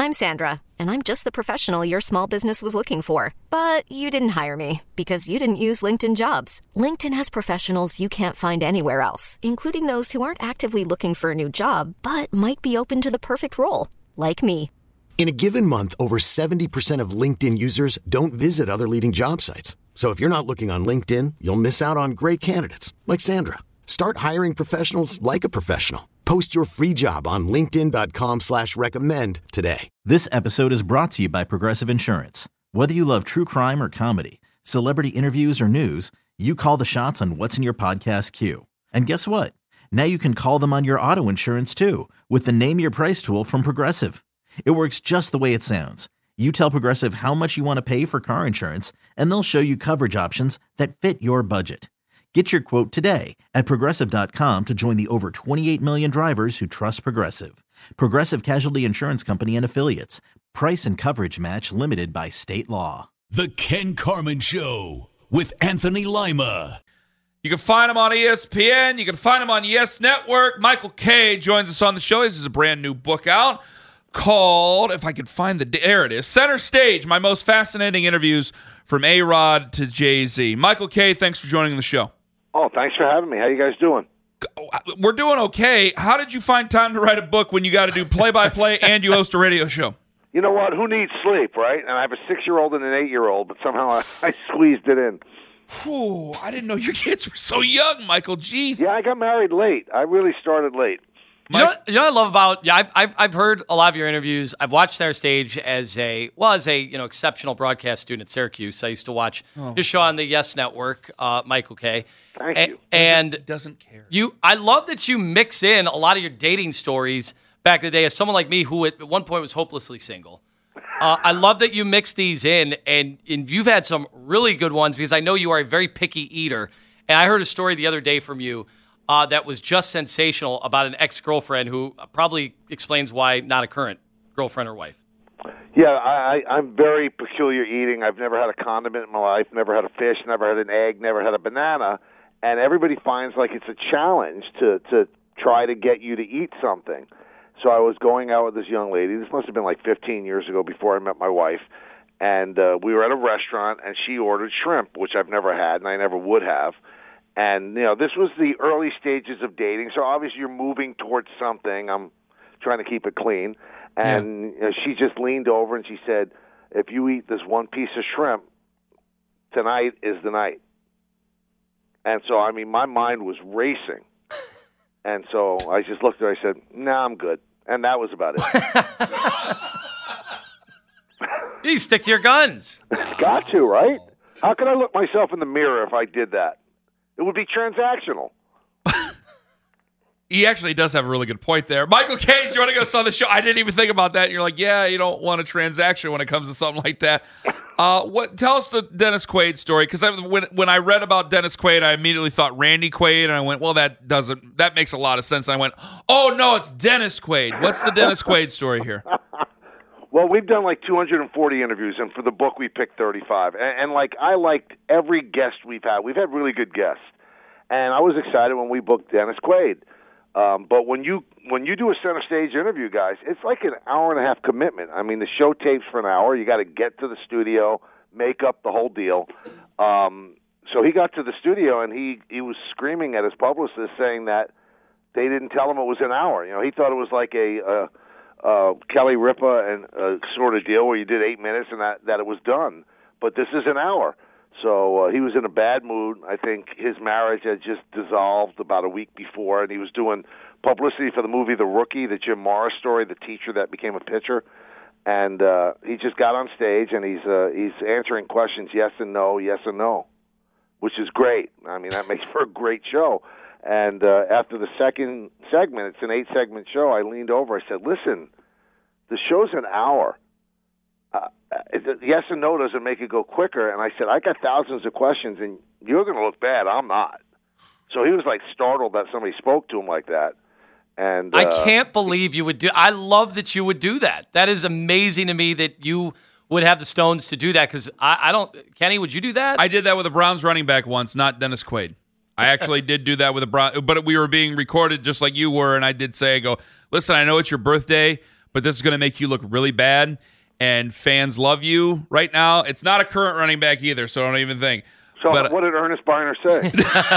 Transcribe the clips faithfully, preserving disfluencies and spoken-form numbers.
I'm Sandra, and I'm just the professional your small business was looking for. But you didn't hire me because you didn't use LinkedIn Jobs. LinkedIn has professionals you can't find anywhere else, including those who aren't actively looking for a new job, but might be open to the perfect role, like me. In a given month, over seventy percent of LinkedIn users don't visit other leading job sites. So if you're not looking on LinkedIn, you'll miss out on great candidates like Sandra. Start hiring professionals like a professional. Post your free job on linkedin.com slash recommend today. This episode is brought to you by Progressive Insurance. Whether you love true crime or comedy, celebrity interviews or news, you call the shots on what's in your podcast queue. And guess what? Now you can call them on your auto insurance too with the Name Your Price tool from Progressive. It works just the way it sounds. You tell Progressive how much you want to pay for car insurance, and they'll show you coverage options that fit your budget. Get your quote today at Progressive dot com to join the over twenty-eight million drivers who trust Progressive. Progressive Casualty Insurance Company and Affiliates. Price and coverage match limited by state law. The Ken Carman Show with Anthony Lima. You can find him on E S P N. You can find him on Yes Network. Michael Kay joins us on the show. This is a brand new book out called, if I could find the, there it is, Center Stage, my most fascinating interviews from A-Rod to Jay-Z. Michael Kay, thanks for joining the show. Oh, thanks for having me. How you guys doing? We're doing okay. How did you find time to write a book when you got to do play-by-play and you host a radio show? You know what? Who needs sleep, right? And I have a six-year-old and an eight-year-old, but somehow I, I squeezed it in. Whew, I didn't know your kids were so young, Michael. Jeez. Yeah, I got married late. I really started late. You know, you know what I love about yeah I've, I've I've heard a lot of your interviews. I've watched Center Stage as a well as a you know exceptional broadcast student at Syracuse. I used to watch oh. your show on the Yes Network, uh, Michael Kay. Thank a- you. And doesn't, doesn't care. You, I love that you mix in a lot of your dating stories back in the day. As someone like me who at one point was hopelessly single, uh, I love that you mix these in, and and you've had some really good ones because I know you are a very picky eater. And I heard a story the other day from you. Uh, that was just sensational about an ex-girlfriend who probably explains why not a current girlfriend or wife. Yeah, I, I, I'm very peculiar eating. I've never had a condiment in my life, never had a fish, never had an egg, never had a banana. And everybody finds like it's a challenge to, to try to get you to eat something. So I was going out with this young lady. This must have been like fifteen years ago before I met my wife. And uh, we were at a restaurant, and she ordered shrimp, which I've never had, and I never would have. And, you know, this was the early stages of dating, so obviously you're moving towards something. I'm trying to keep it clean. And yeah. you know, she just leaned over and she said, if you eat this one piece of shrimp, tonight is the night. And so, I mean, my mind was racing. And so I just looked at her, I said, no, nah, I'm good. And that was about it. You stick to your guns. Got to, right? How could I look myself in the mirror if I did that? It would be transactional. He actually does have a really good point there. Michael Kay joining us on the show. I didn't even think about that. And you're like, yeah, you don't want a transaction when it comes to something like that. Uh, what? Tell us the Dennis Quaid story, because when when I read about Dennis Quaid, I immediately thought Randy Quaid, and I went, well, that doesn't that makes a lot of sense. And I went, oh no, it's Dennis Quaid. What's the Dennis Quaid story here? Well, we've done like two hundred forty interviews, and for the book we picked thirty-five. And, and like I liked every guest we've had. We've had really good guests, and I was excited when we booked Dennis Quaid. Um, but when you when you do a Center Stage interview, guys, it's like an hour and a half commitment. I mean, the show tapes for an hour. You got to get to the studio, make up the whole deal. Um, so he got to the studio, and he, he was screaming at his publicist saying that they didn't tell him it was an hour. You know, he thought it was like a uh, uh, Kelly Ripa and uh, sort of deal where you did eight minutes and that, that it was done. But this is an hour. So uh, he was in a bad mood. I think his marriage had just dissolved about a week before, and he was doing publicity for the movie The Rookie, the Jim Morris story, the teacher that became a pitcher. And uh, he just got on stage, and he's uh, he's answering questions yes and no, yes and no, which is great. I mean, that makes for a great show. And uh, after the second segment, it's an eight-segment show, I leaned over. I said, listen, the show's an hour. Uh, yes and no doesn't make it go quicker. And I said, I got thousands of questions, and you're going to look bad. I'm not. So he was like startled that somebody spoke to him like that. And uh, I can't believe you would do. I love that you would do that. That is amazing to me that you would have the stones to do that. Because I, I don't. Kenny, would you do that? I did that with a Browns running back once, not Dennis Quaid. I actually did do that with a Brown, but we were being recorded just like you were, and I did say, I go, listen, I know it's your birthday, but this is going to make you look really bad, and fans love you right now. It's not a current running back either, so don't even think. So but, what did Ernest Byner say?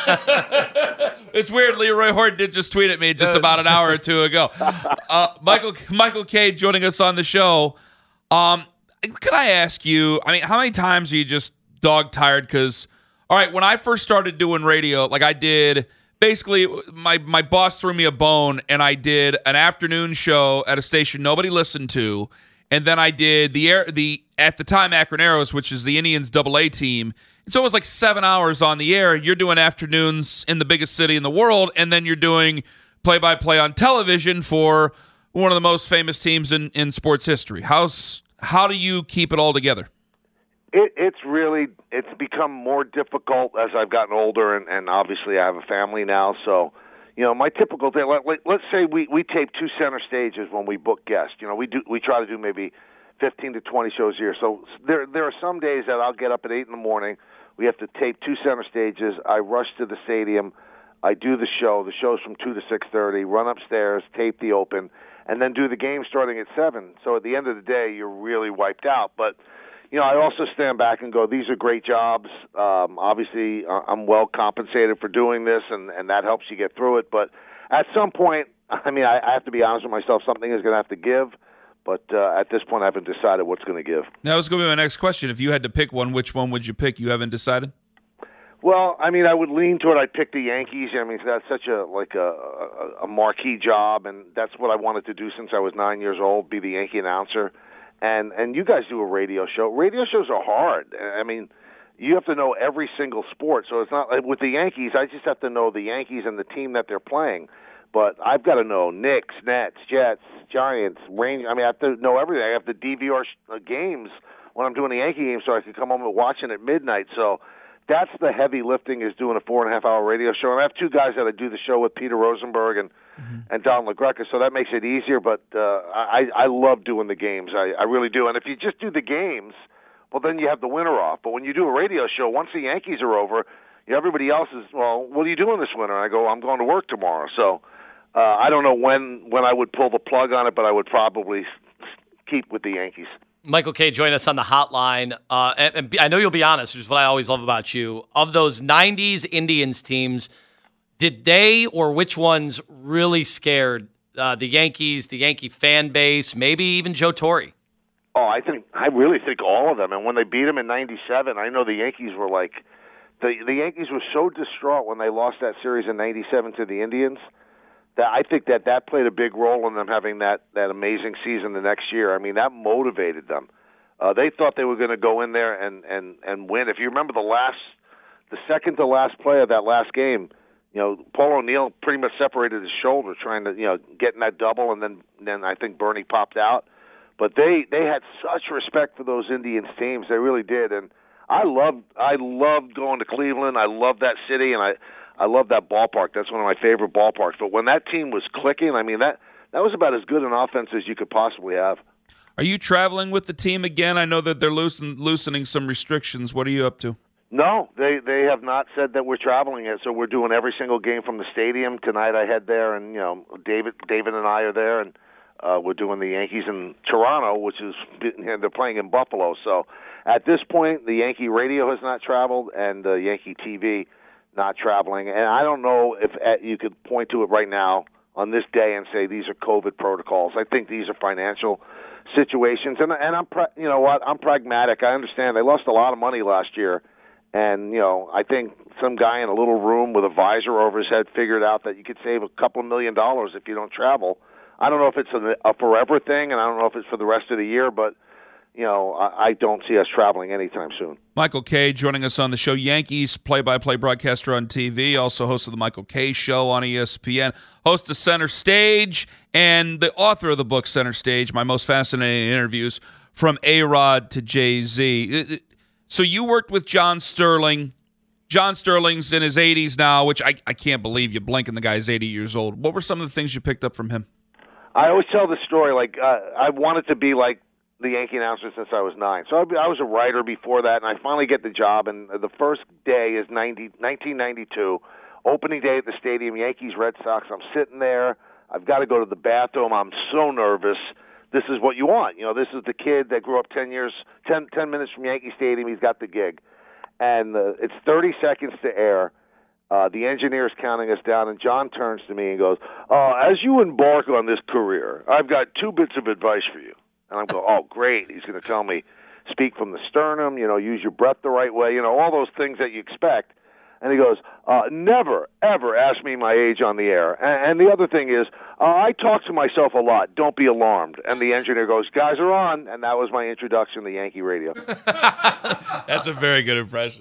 It's weird. Leroy Horton did just tweet at me just about an hour or two ago. Uh, Michael Michael Kay joining us on the show. Um, could I ask you, I mean, how many times are you just dog tired? Because, all right, when I first started doing radio, like I did, basically my, my boss threw me a bone, and I did an afternoon show at a station nobody listened to, and then I did the air the at the time Akron Arrows, which is the Indians double A team. So it was like seven hours on the air. You're doing afternoons in the biggest city in the world, and then you're doing play-by-play on television for one of the most famous teams in, in sports history. How's how do you keep it all together? It, it's really it's become more difficult as I've gotten older, and, and obviously I have a family now. So, you know, my typical day. Let, let, let's say we, we tape two center stages when we book guests. You know, we do we try to do maybe fifteen to twenty shows a year. So there there are some days that I'll get up at eight in the morning. We have to tape two center stages. I rush to the stadium. I do the show. The show's from two to six thirty. Run upstairs, tape the open, and then do the game starting at seven. So at the end of the day, you're really wiped out. But, you know, I also stand back and go, these are great jobs. Um, obviously, I'm well compensated for doing this, and, and that helps you get through it. But at some point, I mean, I, I have to be honest with myself. Something is going to have to give. But uh, at this point, I haven't decided what's going to give. That was going to be my next question. If you had to pick one, which one would you pick? You haven't decided? Well, I mean, I would lean toward I'd pick the Yankees. I mean, that's such a like a, a, a marquee job, and that's what I wanted to do since I was nine years old, be the Yankee announcer. And and you guys do a radio show. Radio shows are hard. I mean, you have to know every single sport. So it's not like with the Yankees, I just have to know the Yankees and the team that they're playing. But I've got to know Knicks, Nets, Jets, Giants, Rangers. I mean, I have to know everything. I have to D V R games when I'm doing the Yankee game so I can come home and watch it at midnight. So that's the heavy lifting, is doing a four and a half hour radio show. And I have two guys that I do the show with, Peter Rosenberg and mm-hmm. and Don LaGreca, so that makes it easier. But uh, I I love doing the games. I, I really do. And if you just do the games, well, then you have the winter off. But when you do a radio show, once the Yankees are over, you know, everybody else is, well, what are you doing this winter? And I go, I'm going to work tomorrow. So uh, I don't know when, when I would pull the plug on it, but I would probably keep with the Yankees. Michael Kay joined us on the hotline. Uh, and, and I know you'll be honest, which is what I always love about you. Of those nineties Indians teams, did they or which ones really scared uh, the Yankees, the Yankee fan base, maybe even Joe Torre? Oh, I think I really think all of them. And when they beat them in ninety-seven, I know the Yankees were like the the Yankees were so distraught when they lost that series in ninety-seven to the Indians that I think that that played a big role in them having that, that amazing season the next year. I mean, that motivated them. Uh, they thought they were going to go in there and, and, and win. If you remember the last, the second to last play of that last game, you know, Paul O'Neill pretty much separated his shoulder trying to, you know, get in that double, and then then I think Bernie popped out. But they, they had such respect for those Indians teams. They really did. And I loved I loved going to Cleveland. I loved that city, and I I love that ballpark. That's one of my favorite ballparks. But when that team was clicking, I mean, that, that was about as good an offense as you could possibly have. Are you traveling with the team again? I know that they're loosen, loosening some restrictions. What are you up to? No, they they have not said that we're traveling yet. So we're doing every single game from the stadium. Tonight I head there, and, you know, David David and I are there, and uh, we're doing the Yankees in Toronto, which is, and they're playing in Buffalo. So at this point, the Yankee radio has not traveled, and uh, Yankee T V not traveling. And I don't know if uh, you could point to it right now on this day and say these are COVID protocols. I think these are financial situations. And, and I'm, pra- you know what, I'm pragmatic. I understand they lost a lot of money last year. And, you know, I think some guy in a little room with a visor over his head figured out that you could save a couple of million dollars if you don't travel. I don't know if it's a, a forever thing, and I don't know if it's for the rest of the year, but you know, I, I don't see us traveling anytime soon. Michael Kay joining us on the show. Yankees play-by-play broadcaster on T V, also host of the Michael Kay Show on E S P N, host of Center Stage, and the author of the book Center Stage, my most fascinating interviews from A-Rod to Jay-Z. So you worked with John Sterling. John Sterling's in his eighties now, which I, I can't believe you blink and the guy's eighty years old. What were some of the things you picked up from him? I always tell the story, like, uh, I wanted to be like the Yankee announcer since I was nine. So I, I was a writer before that, and I finally get the job, and the first day is ninety, nineteen ninety-two, opening day at the stadium, Yankees, Red Sox. I'm sitting there. I've got to go to the bathroom. I'm so nervous. this is what you want. You know, this is the kid that grew up ten years, ten, ten minutes from Yankee Stadium. He's got the gig. And uh, it's thirty seconds to air. Uh, the engineer is counting us down, and John turns to me and goes, uh, as you embark on this career, I've got two bits of advice for you. And I'm going, oh, great. He's going to tell me, speak from the sternum, you know, use your breath the right way, you know, all those things that you expect. And he goes, uh, never, ever ask me my age on the air. And, and the other thing is, uh, I talk to myself a lot. Don't be alarmed. And the engineer goes, guys are on. And that was my introduction to Yankee radio. That's a very good impression.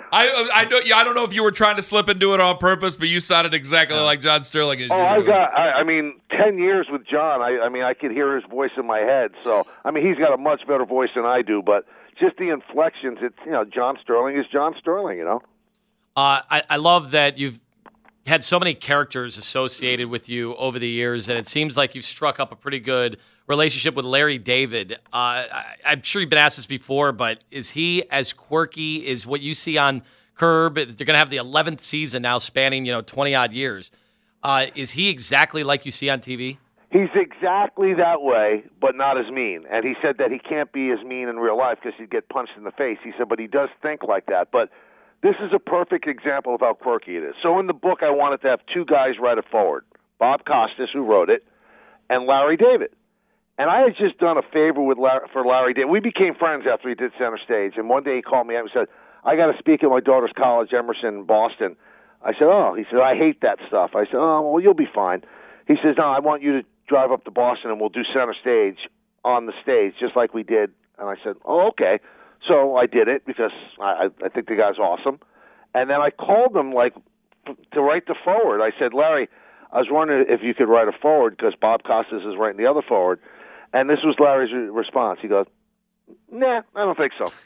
I I don't I don't know if you were trying to slip into it on purpose, but you sounded exactly like John Sterling. As oh, you I've got, I, I mean, ten years with John. I, I mean, I could hear his voice in my head. So, I mean, he's got a much better voice than I do. But just the inflections, it's, you know, John Sterling is John Sterling, you know. Uh, I, I love that you've had so many characters associated with you over the years, and it seems like you've struck up a pretty good relationship with Larry David. Uh, I, I'm sure you've been asked this before, but is he as quirky as what you see on Curb? They're going to have the eleventh season now spanning, you know, twenty-odd years. Uh, is he exactly like you see on T V? He's exactly that way, but not as mean. And he said that he can't be as mean in real life because he'd get punched in the face. He said, but he does think like that. But this is a perfect example of how quirky it is. So in the book, I wanted to have two guys write it forward, Bob Costas, who wrote it, and Larry David. And I had just done a favor with Larry, for Larry David. We became friends after he did Center Stage. And one day he called me up and said, I got to speak at my daughter's college, Emerson, in Boston. I said, oh. He said, I hate that stuff. I said, oh, well, you'll be fine. He says, no, I want you to drive up to Boston and we'll do Center Stage on the stage, just like we did. And I said, oh, okay. So I did it because I, I think the guy's awesome. And then I called him, like, to write the forward. I said, Larry, I was wondering if you could write a forward because Bob Costas is writing the other forward. And this was Larry's response. He goes, nah, I don't think so.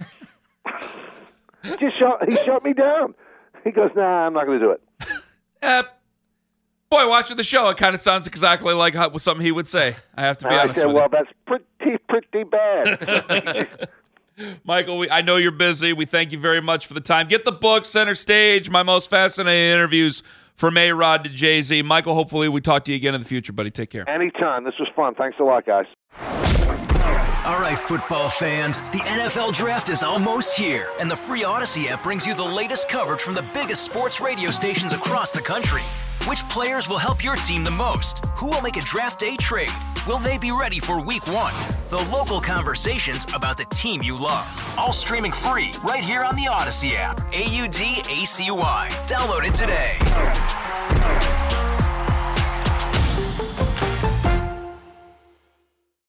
Just shut, he shut me down. He goes, nah, I'm not going to do it. Uh, boy, watching the show, it kind of sounds exactly like how, something he would say. I have to be and honest I said, with well, you. that's pretty, pretty bad. Michael, we, I know you're busy. We thank you very much for the time. Get the book, Center Stage, my most fascinating interviews from A-Rod to Jay-Z. Michael, hopefully we talk to you again in the future, buddy. Take care. Anytime. This was fun. Thanks a lot, guys. All right, football fans, the N F L Draft is almost here, and the free Odyssey app brings you the latest coverage from the biggest sports radio stations across the country. Which players will help your team the most? Who will make a draft day trade? Will they be ready for week one? The local conversations about the team you love. All streaming free right here on the Odyssey app. A U D A C Y. Download it today.